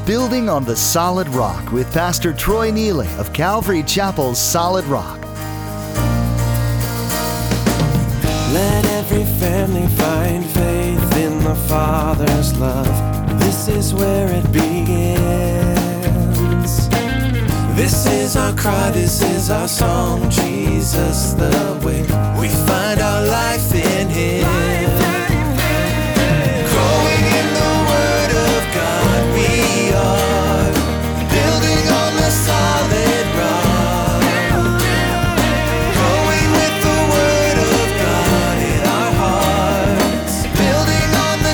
Building on the Solid Rock with Pastor Troy Neely of Calvary Chapel's Solid Rock. Let every family find faith in the Father's love. This is where it begins. This is our cry, this is our song. Jesus the way. We find our life in Him. Growing in the Word of God, we are building on the solid rock. Growing with the Word of God in our hearts, building on the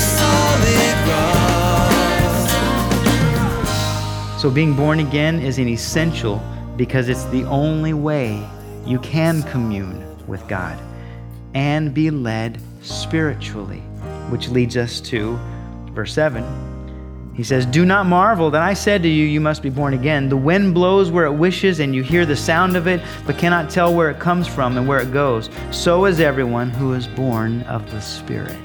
solid rock. So being born again is an essential because it's the only way you can commune with God and be led spiritually, which leads us to verse 7. He says, "Do not marvel that I said to you, you must be born again. The wind blows where it wishes, and you hear the sound of it, but cannot tell where it comes from and where it goes. So is everyone who is born of the Spirit."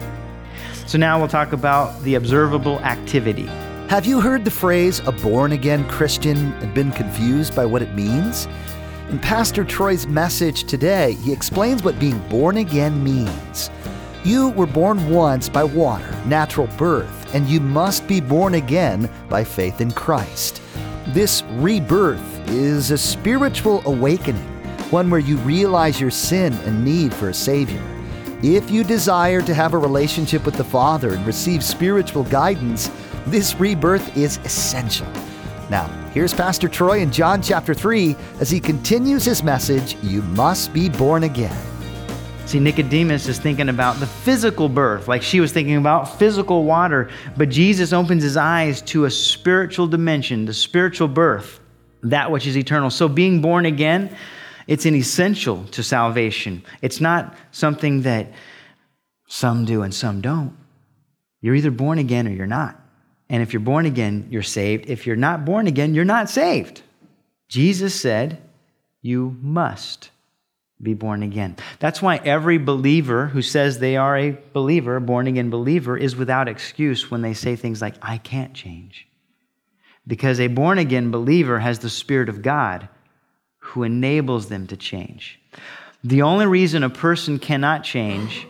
So now we'll talk about the observable activity. Have you heard the phrase, a born-again Christian, and been confused by what it means? In Pastor Troy's message today, he explains what being born again means. You were born once by water, natural birth, and you must be born again by faith in Christ. This rebirth is a spiritual awakening, one where you realize your sin and need for a Savior. If you desire to have a relationship with the Father and receive spiritual guidance, this rebirth is essential. Now, here's Pastor Troy in John chapter 3 as he continues his message, You Must Be Born Again. See, Nicodemus is thinking about the physical birth, like she was thinking about physical water, but Jesus opens his eyes to a spiritual dimension, the spiritual birth, that which is eternal. So being born again, it's an essential to salvation. It's not something that some do and some don't. You're either born again or you're not. And if you're born again, you're saved. If you're not born again, you're not saved. Jesus said, you must be born again. That's why every believer who says they are a believer, a born-again believer, is without excuse when they say things like, I can't change. Because a born-again believer has the Spirit of God who enables them to change. The only reason a person cannot change,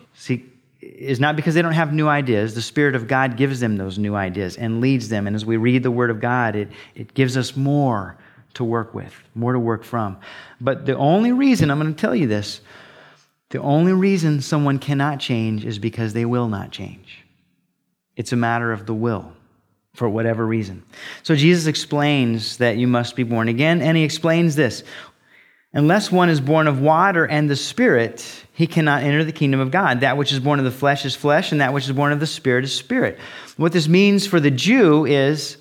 is not because they don't have new ideas. The Spirit of God gives them those new ideas and leads them. And as we read the Word of God, it gives us more to work with, more to work from. But the only reason, I'm going to tell you this, the only reason someone cannot change is because they will not change. It's a matter of the will, for whatever reason. So Jesus explains that you must be born again, and he explains this. Unless one is born of water and the Spirit, he cannot enter the kingdom of God. That which is born of the flesh is flesh, and that which is born of the Spirit is spirit. What this means for the Jew is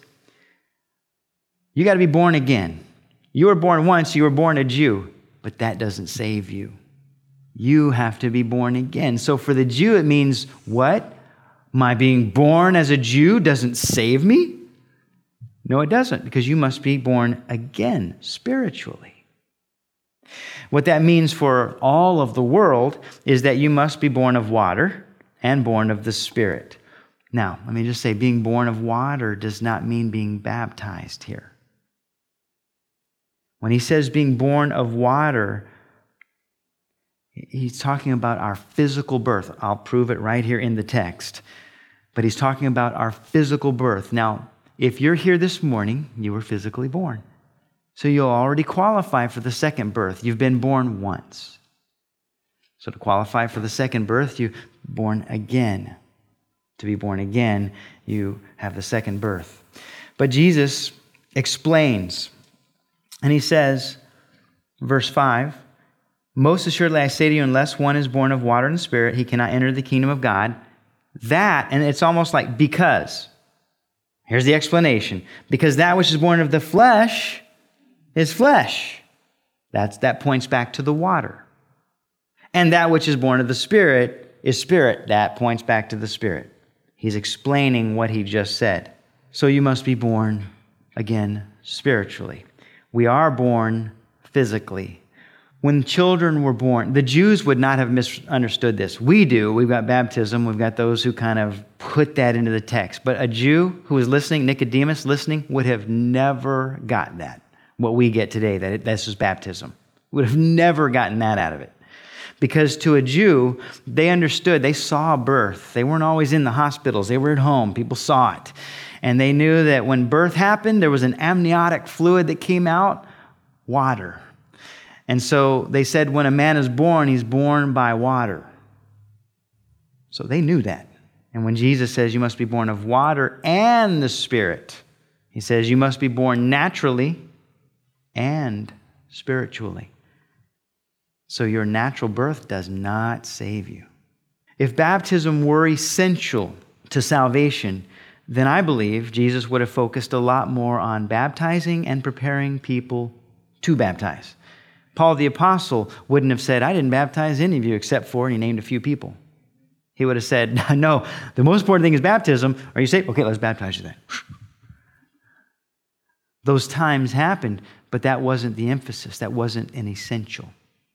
you got to be born again. You were born once, you were born a Jew, but that doesn't save you. You have to be born again. So for the Jew, it means what? My being born as a Jew doesn't save me? No, it doesn't, because you must be born again spiritually. What that means for all of the world is that you must be born of water and born of the Spirit. Now, let me just say, being born of water does not mean being baptized here. When he says being born of water, he's talking about our physical birth. I'll prove it right here in the text. But he's talking about our physical birth. Now, if you're here this morning, you were physically born. So you'll already qualify for the second birth. You've been born once. So to qualify for the second birth, you're born again. To be born again, you have the second birth. But Jesus explains, and he says, verse 5, most assuredly I say to you, unless one is born of water and the Spirit, he cannot enter the kingdom of God. That, and it's almost like because. Here's the explanation. Because that which is born of the flesh is flesh. That points back to the water. And that which is born of the Spirit is spirit. That points back to the Spirit. He's explaining what he just said. So you must be born again spiritually. We are born physically, When children were born, the Jews would not have misunderstood this. We do. We've got baptism. We've got those who kind of put that into the text. But a Jew who was listening, Nicodemus listening, would have never got that, what we get today, that this is baptism. Would have never gotten that out of it. Because to a Jew, they understood, they saw birth. They weren't always in the hospitals. They were at home. People saw it. And they knew that when birth happened, there was an amniotic fluid that came out, water. And so they said when a man is born, he's born by water. So they knew that. And when Jesus says you must be born of water and the Spirit, he says you must be born naturally and spiritually. So your natural birth does not save you. If baptism were essential to salvation, then I believe Jesus would have focused a lot more on baptizing and preparing people to baptize. Paul the Apostle wouldn't have said, I didn't baptize any of you except for, and he named a few people. He would have said, no, the most important thing is baptism. Are you saved? Okay, let's baptize you then. Those times happened, but that wasn't the emphasis. That wasn't an essential.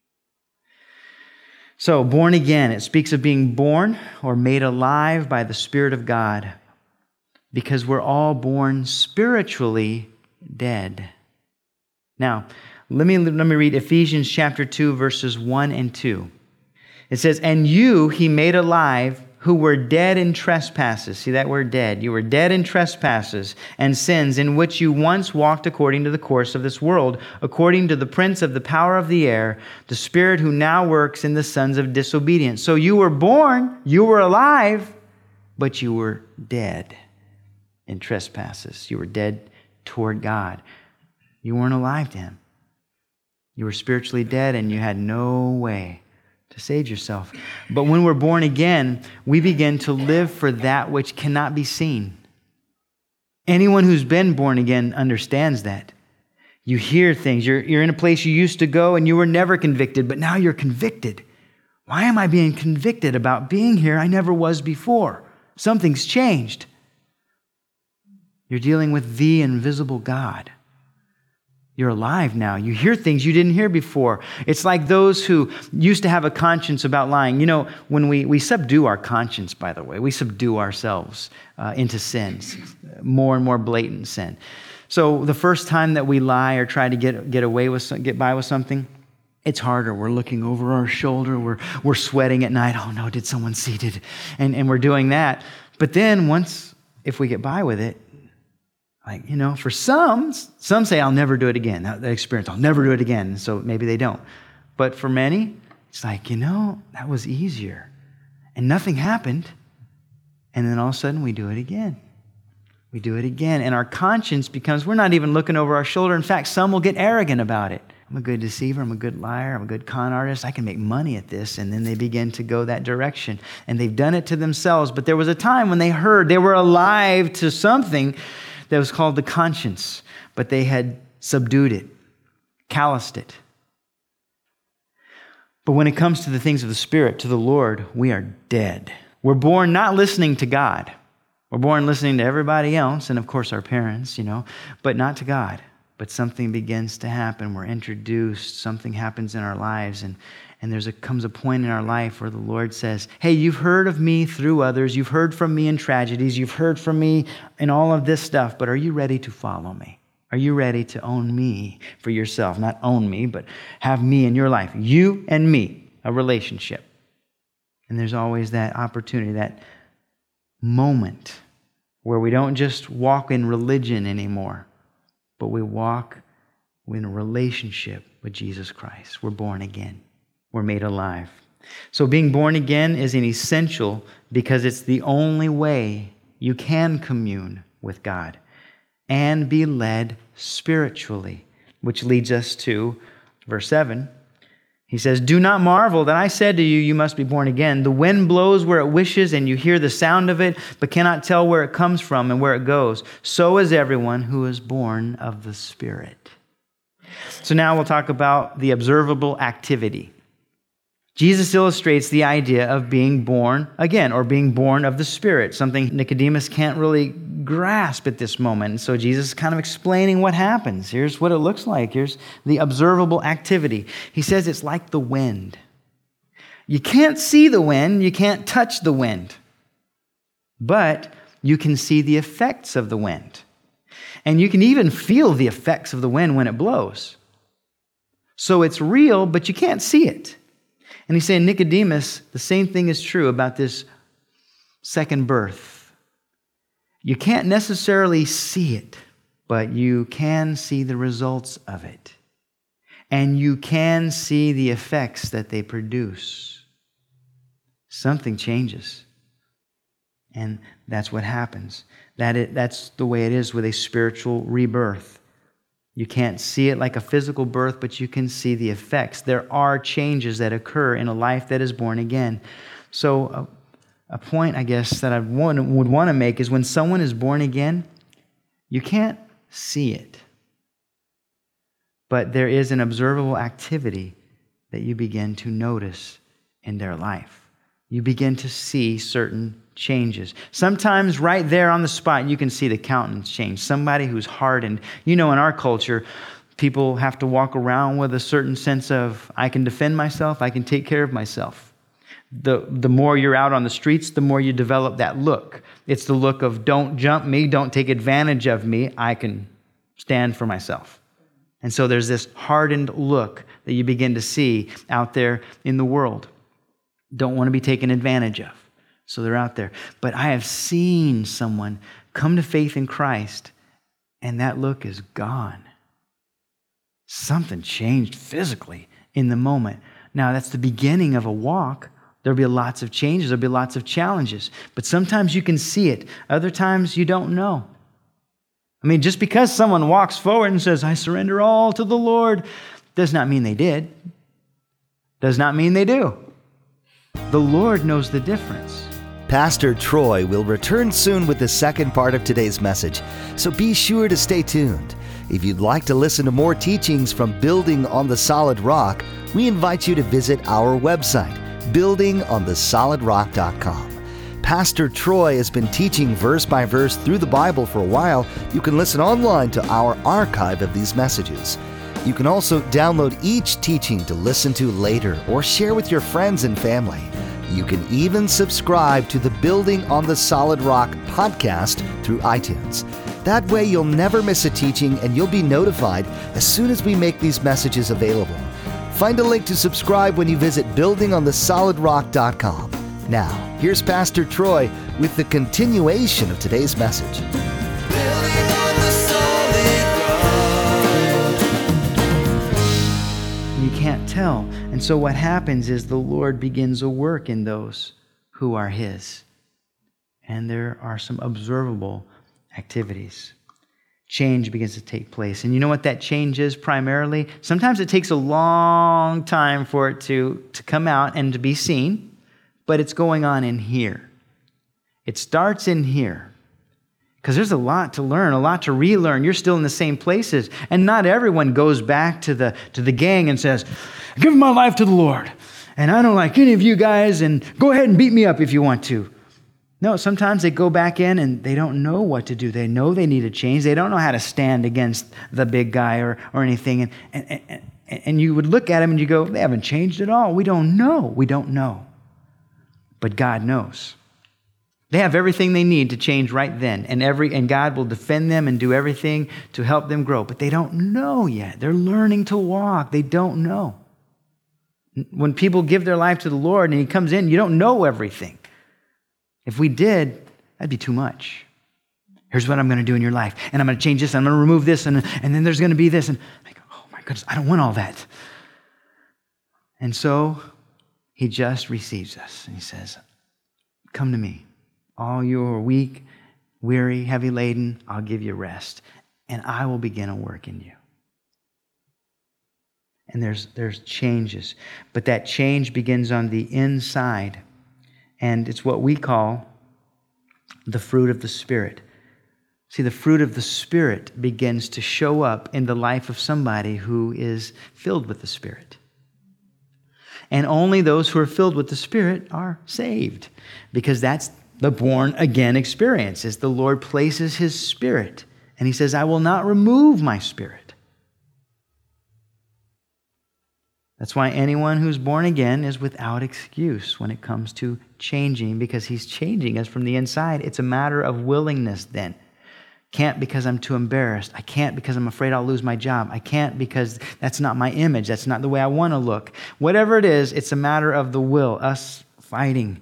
So, born again, it speaks of being born or made alive by the Spirit of God, because we're all born spiritually dead. Now, let me read Ephesians chapter 2, verses 1 and 2. It says, and you he made alive who were dead in trespasses. See that word dead. You were dead in trespasses and sins in which you once walked according to the course of this world, according to the prince of the power of the air, the spirit who now works in the sons of disobedience. So you were born, you were alive, but you were dead in trespasses. You were dead toward God. You weren't alive to Him. You were spiritually dead and you had no way to save yourself. But when we're born again, we begin to live for that which cannot be seen. Anyone who's been born again understands that. You hear things. You're in a place you used to go and you were never convicted, but now you're convicted. Why am I being convicted about being here? I never was before. Something's changed. You're dealing with the invisible God. You're alive now. You hear things you didn't hear before. It's like those who used to have a conscience about lying. You know, when we subdue our conscience, by the way, we subdue ourselves into sins, more and more blatant sin. So the first time that we lie or try to get by with something, it's harder. We're looking over our shoulder. We're sweating at night. Oh no, did someone see it? And we're doing that. But then if we get by with it, like, you know, for some say, I'll never do it again. That experience, I'll never do it again. So maybe they don't. But for many, it's like, you know, that was easier. And nothing happened. And then all of a sudden we do it again. We do it again. And our conscience becomes, we're not even looking over our shoulder. In fact, some will get arrogant about it. I'm a good deceiver. I'm a good liar. I'm a good con artist. I can make money at this. And then they begin to go that direction. And they've done it to themselves. But there was a time when they were alive to something that was called the conscience, but they had subdued it, calloused it. But when it comes to the things of the Spirit, to the Lord, we are dead. We're born not listening to God. We're born listening to everybody else, and of course our parents, you know, but not to God. But something begins to happen. We're introduced. Something happens in our lives, and there comes a point in our life where the Lord says, hey, you've heard of me through others. You've heard from me in tragedies. You've heard from me in all of this stuff. But are you ready to follow me? Are you ready to own me for yourself? Not own me, but have me in your life. You and me, a relationship. And there's always that opportunity, that moment where we don't just walk in religion anymore, but we walk in a relationship with Jesus Christ. We're born again. We're made alive. So being born again is an essential because it's the only way you can commune with God and be led spiritually, which leads us to verse 7. He says, do not marvel that I said to you, you must be born again. The wind blows where it wishes and you hear the sound of it, but cannot tell where it comes from and where it goes. So is everyone who is born of the Spirit. So now we'll talk about the observable activity. Jesus illustrates the idea of being born again, or being born of the Spirit, something Nicodemus can't really grasp at this moment. And so Jesus is kind of explaining what happens. Here's what it looks like. Here's the observable activity. He says it's like the wind. You can't see the wind, you can't touch the wind, but you can see the effects of the wind. And you can even feel the effects of the wind when it blows. So it's real, but you can't see it. And he's saying, Nicodemus, the same thing is true about this second birth. You can't necessarily see it, but you can see the results of it. And you can see the effects that they produce. Something changes. And that's what happens. That's the way it is with a spiritual rebirth. You can't see it like a physical birth, but you can see the effects. There are changes that occur in a life that is born again. So a point, I guess, that I would want to make is when someone is born again, you can't see it. But there is an observable activity that you begin to notice in their life. You begin to see certain changes. Sometimes right there on the spot, you can see the countenance change. Somebody who's hardened. You know, in our culture, people have to walk around with a certain sense of, I can defend myself, I can take care of myself. The more you're out on the streets, the more you develop that look. It's the look of, don't jump me, don't take advantage of me, I can stand for myself. And so there's this hardened look that you begin to see out there in the world. Don't want to be taken advantage of. So they're out there. But I have seen someone come to faith in Christ, and that look is gone. Something changed physically in the moment. Now, that's the beginning of a walk. There'll be lots of changes. There'll be lots of challenges. But sometimes you can see it. Other times you don't know. I mean, just because someone walks forward and says, I surrender all to the Lord, does not mean they did. Does not mean they do. The Lord knows the difference. Pastor Troy will return soon with the second part of today's message, so be sure to stay tuned. If you'd like to listen to more teachings from Building on the Solid Rock, we invite you to visit our website, buildingonthesolidrock.com. Pastor Troy has been teaching verse by verse through the Bible for a while. You can listen online to our archive of these messages. You can also download each teaching to listen to later or share with your friends and family. You can even subscribe to the Building on the Solid Rock podcast through iTunes. That way you'll never miss a teaching and you'll be notified as soon as we make these messages available. Find a link to subscribe when you visit buildingonthesolidrock.com. Now, here's Pastor Troy with the continuation of today's message. Building on the solid rock. You can't tell. And so what happens is the Lord begins a work in those who are His. And there are some observable activities. Change begins to take place. And you know what that change is primarily? Sometimes it takes a long time for it to come out and to be seen, but it's going on in here. It starts in here. Because there's a lot to learn, a lot to relearn. You're still in the same places. And not everyone goes back to the gang and says, give my life to the Lord. And I don't like any of you guys, and go ahead and beat me up if you want to. No, sometimes they go back in and they don't know what to do. They know they need a change. They don't know how to stand against the big guy or anything. And you would look at them and you go, they haven't changed at all. We don't know. We don't know. But God knows. They have everything they need to change right then. And God will defend them and do everything to help them grow. But they don't know yet. They're learning to walk. They don't know. When people give their life to the Lord and He comes in, you don't know everything. If we did, that'd be too much. Here's what I'm going to do in your life. And I'm going to change this. And I'm going to remove this. And then there's going to be this. And I go, oh my goodness, I don't want all that. And so He just receives us. And He says, come to me. All you who are weak, weary, heavy laden, I'll give you rest. And I will begin a work in you. And there's changes. But that change begins on the inside. And it's what we call the fruit of the Spirit. See, the fruit of the Spirit begins to show up in the life of somebody who is filled with the Spirit. And only those who are filled with the Spirit are saved, because that's the born again experience, is the Lord places his Spirit. And he says, I will not remove my Spirit. That's why anyone who's born again is without excuse when it comes to changing, because he's changing us from the inside. It's a matter of willingness then. Can't because I'm too embarrassed. I can't because I'm afraid I'll lose my job. I can't because that's not my image. That's not the way I want to look. Whatever it is, it's a matter of the will, us fighting.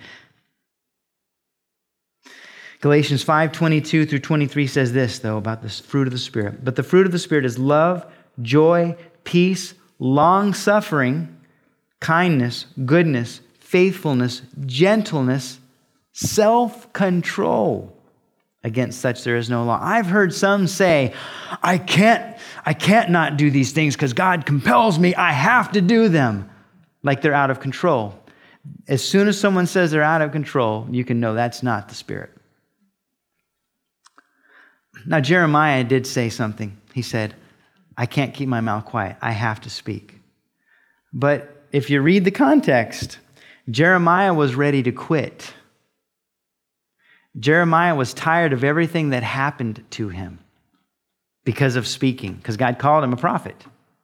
Galatians 5:22 through 23 says this, though, about the fruit of the Spirit. But the fruit of the Spirit is love, joy, peace, long-suffering, kindness, goodness, faithfulness, gentleness, self-control. Against such there is no law. I've heard some say, I can't not do these things because God compels me. I have to do them. Like they're out of control. As soon as someone says they're out of control, you can know that's not the Spirit. Now, Jeremiah did say something. He said, I can't keep my mouth quiet. I have to speak. But if you read the context, Jeremiah was ready to quit. Jeremiah was tired of everything that happened to him because of speaking, because God called him a prophet.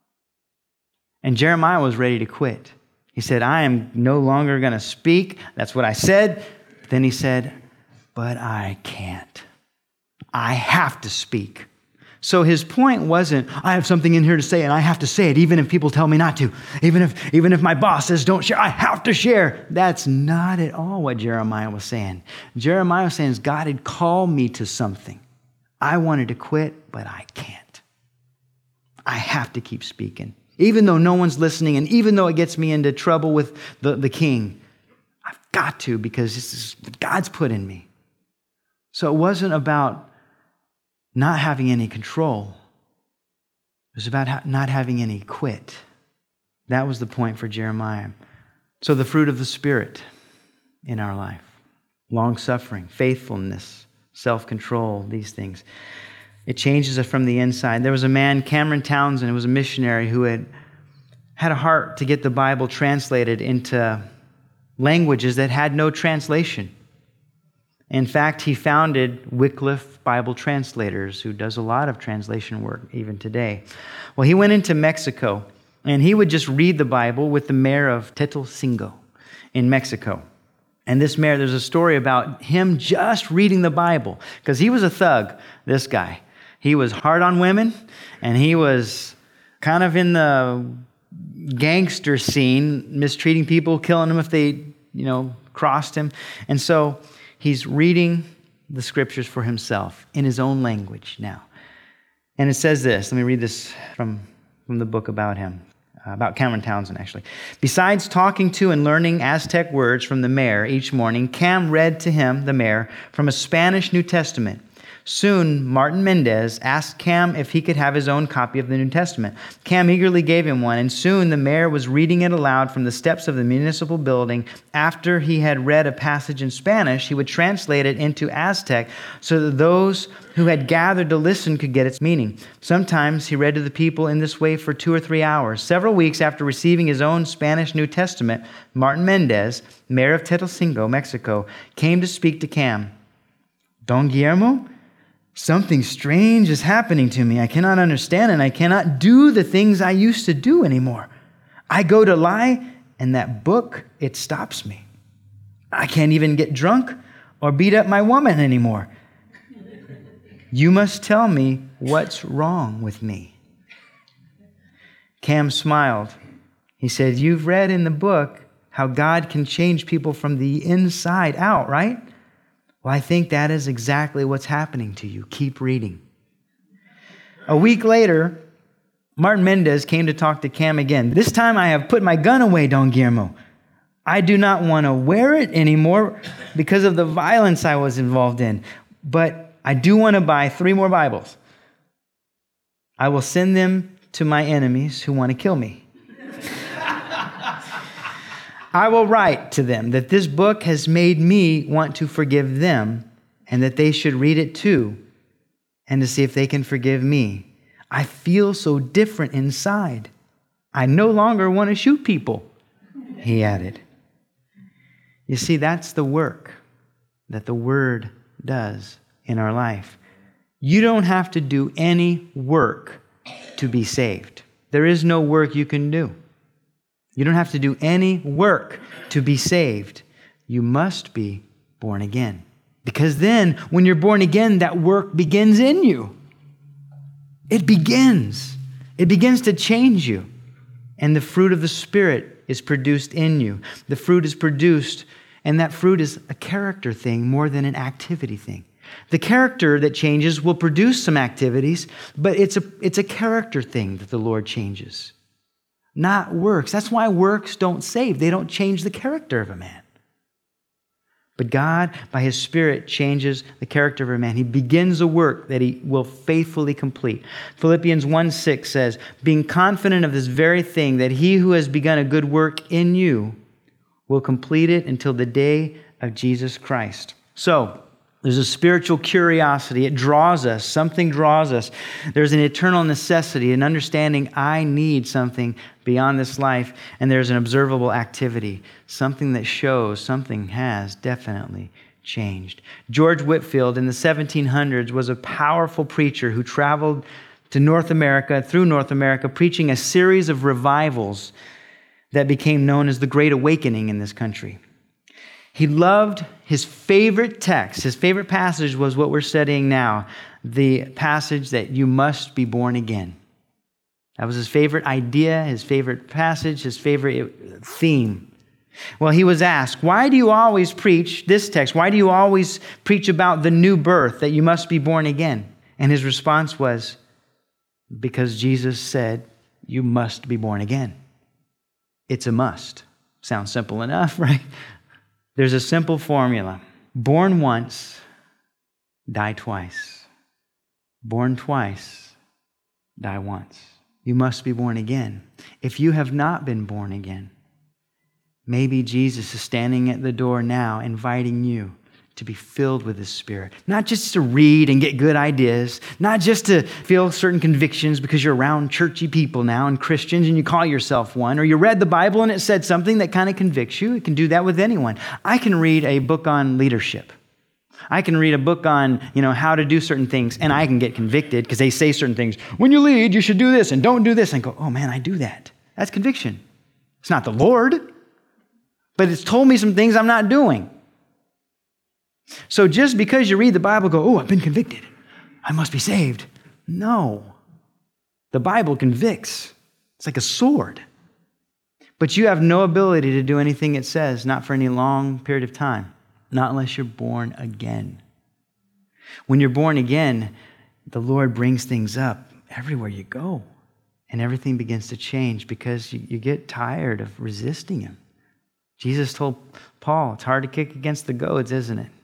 And Jeremiah was ready to quit. He said, I am no longer going to speak. That's what I said. Then he said, but I can't. I have to speak. So his point wasn't, I have something in here to say and I have to say it even if people tell me not to. Even if my boss says don't share, I have to share. That's not at all what Jeremiah was saying. Jeremiah was saying, God had called me to something. I wanted to quit, but I can't. I have to keep speaking. Even though no one's listening and even though it gets me into trouble with the king, I've got to, because this is what God's put in me. So it wasn't about not having any control. It was about not having any quit. That was the point for Jeremiah. So the fruit of the Spirit in our life. Long-suffering, faithfulness, self-control, these things. It changes us from the inside. There was a man, Cameron Townsend, who was a missionary who had a heart to get the Bible translated into languages that had no translation. In fact, he founded Wycliffe Bible Translators, who does a lot of translation work even today. Well, he went into Mexico, and he would just read the Bible with the mayor of Tetelcingo in Mexico. And this mayor, there's a story about him just reading the Bible, because he was a thug, this guy. He was hard on women, and he was kind of in the gangster scene, mistreating people, killing them if they, crossed him. And so he's reading the scriptures for himself in his own language now. And it says this. Let me read this from the book about him, about Cameron Townsend, actually. Besides talking to and learning Aztec words from the mayor each morning, Cam read to him, the mayor, from a Spanish New Testament. Soon, Martin Mendez asked Cam if he could have his own copy of the New Testament. Cam eagerly gave him one, and soon the mayor was reading it aloud from the steps of the municipal building. After he had read a passage in Spanish, he would translate it into Aztec so that those who had gathered to listen could get its meaning. Sometimes he read to the people in this way for 2 or 3 hours. Several weeks after receiving his own Spanish New Testament, Martin Mendez, mayor of Tetelcingo, Mexico, came to speak to Cam. Don Guillermo? Something strange is happening to me. I cannot understand, and I cannot do the things I used to do anymore. I go to lie, and that book, it stops me. I can't even get drunk or beat up my woman anymore. You must tell me what's wrong with me. Cam smiled. He said, you've read in the book how God can change people from the inside out, right? Well, I think that is exactly what's happening to you. Keep reading. A week later, Martin Mendez came to talk to Cam again. This time I have put my gun away, Don Guillermo. I do not want to wear it anymore because of the violence I was involved in. But I do want to buy 3 more Bibles. I will send them to my enemies who want to kill me. I will write to them that this book has made me want to forgive them and that they should read it too and to see if they can forgive me. I feel so different inside. I no longer want to shoot people. He added. You see, that's the work that the Word does in our life. You don't have to do any work to be saved. There is no work you can do. You don't have to do any work to be saved. You must be born again. Because then, when you're born again, that work begins in you. It begins. It begins to change you. And the fruit of the Spirit is produced in you. The fruit is produced, and that fruit is a character thing more than an activity thing. The character that changes will produce some activities, but it's a character thing that the Lord changes, not works. That's why works don't save. They don't change the character of a man. But God, by His Spirit, changes the character of a man. He begins a work that He will faithfully complete. Philippians 1:6 says, being confident of this very thing, that He who has begun a good work in you will complete it until the day of Jesus Christ. So, there's a spiritual curiosity. It draws us. Something draws us. There's an eternal necessity, an understanding I need something beyond this life, and there's an observable activity, something that shows something has definitely changed. George Whitefield in the 1700s was a powerful preacher who traveled to North America, preaching a series of revivals that became known as the Great Awakening in this country. He loved his favorite text. His favorite passage was what we're studying now, the passage that you must be born again. That was his favorite idea, his favorite passage, his favorite theme. Well, he was asked, why do you always preach this text? Why do you always preach about the new birth, that you must be born again? And his response was, because Jesus said, you must be born again. It's a must. Sounds simple enough, right? There's a simple formula. Born once, die twice. Born twice, die once. You must be born again. If you have not been born again, maybe Jesus is standing at the door now inviting you to be filled with His Spirit. Not just to read and get good ideas, not just to feel certain convictions because you're around churchy people now and Christians and you call yourself one, or you read the Bible and it said something that kind of convicts you. You can do that with anyone. I can read a book on leadership. I can read a book on, how to do certain things, and I can get convicted because they say certain things. When you lead, you should do this and don't do this. And go, oh man, I do that. That's conviction. It's not the Lord, but it's told me some things I'm not doing. So just because you read the Bible, go, oh, I've been convicted. I must be saved. No. The Bible convicts. It's like a sword. But you have no ability to do anything it says, not for any long period of time, not unless you're born again. When you're born again, the Lord brings things up everywhere you go, and everything begins to change because you get tired of resisting Him. Jesus told Paul, it's hard to kick against the goads, isn't it?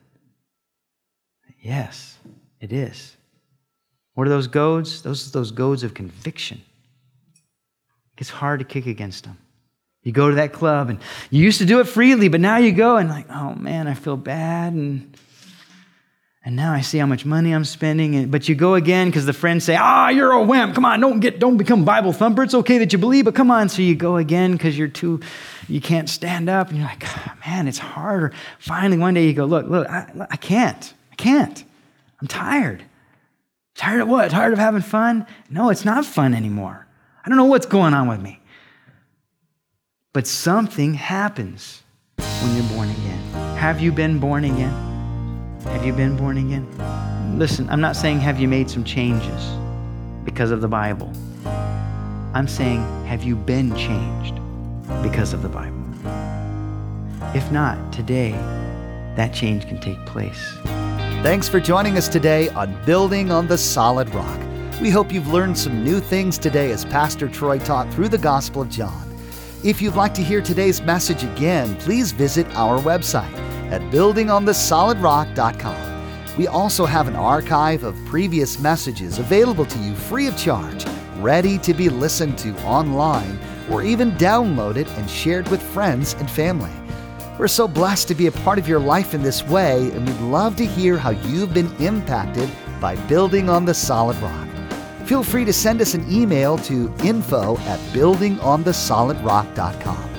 Yes, it is. What are those goads? Those goads of conviction. It's hard to kick against them. You go to that club and you used to do it freely, but now you go and like, oh man, I feel bad and now I see how much money I'm spending. But you go again because the friends say, you're a wimp. Come on, don't become Bible thumper. It's okay that you believe, but come on. So you go again because you can't stand up. And you're like, man, it's harder. Finally, one day you go, look, I can't. I'm tired. Tired of what? Tired of having fun? No, it's not fun anymore. I don't know what's going on with me. But something happens when you're born again. Have you been born again? Have you been born again? Listen, I'm not saying have you made some changes because of the Bible. I'm saying have you been changed because of the Bible? If not, today, that change can take place. Thanks for joining us today on Building on the Solid Rock. We hope you've learned some new things today as Pastor Troy taught through the Gospel of John. If you'd like to hear today's message again, please visit our website at buildingonthesolidrock.com. We also have an archive of previous messages available to you free of charge, ready to be listened to online, or even downloaded and shared with friends and family. We're so blessed to be a part of your life in this way, and we'd love to hear how you've been impacted by Building on the Solid Rock. Feel free to send us an email to info@buildingonthesolidrock.com.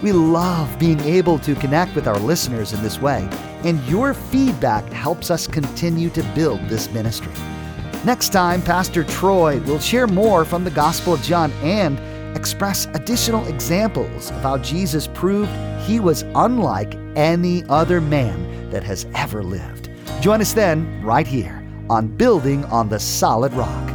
We love being able to connect with our listeners in this way, and your feedback helps us continue to build this ministry. Next time, Pastor Troy will share more from the Gospel of John and express additional examples of how Jesus proved he was unlike any other man that has ever lived. Join us then, right here, on Building on the Solid Rock.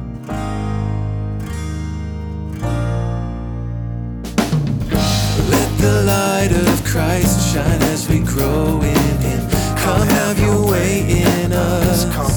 Let the light of Christ shine as we grow in Him. Come have your way in us.